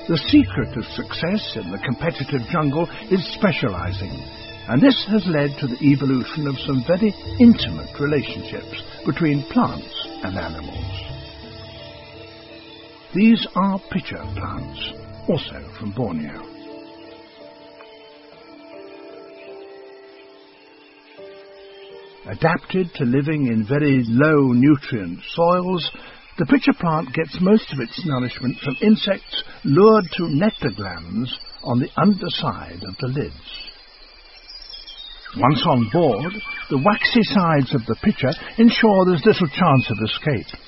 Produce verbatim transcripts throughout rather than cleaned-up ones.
The secret of success in the competitive jungle is specializing, and this has led to the evolution of some very intimate relationships between plants and animals. These are pitcher plants, also from Borneo. Adapted to living in very low nutrient soils, the pitcher plant gets most of its nourishment from insects lured to nectar glands on the underside of the lids. Once on board, the waxy sides of the pitcher ensure there's little chance of escape.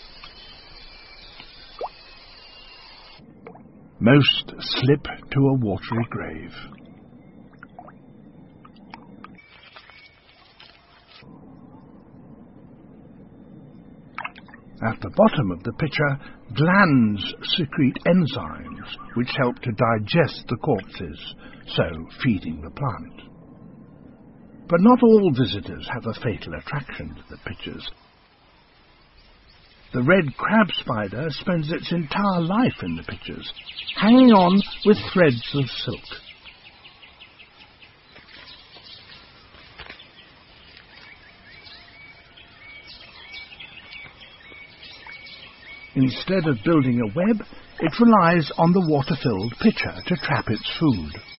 Most slip to a watery grave. At the bottom of the pitcher, glands secrete enzymes which help to digest the corpses, so feeding the plant. But not all visitors have a fatal attraction to the pitchers. The red crab spider spends its entire life in the pitchers, hanging on with threads of silk. Instead of building a web, it relies on the water-filled pitcher to trap its food.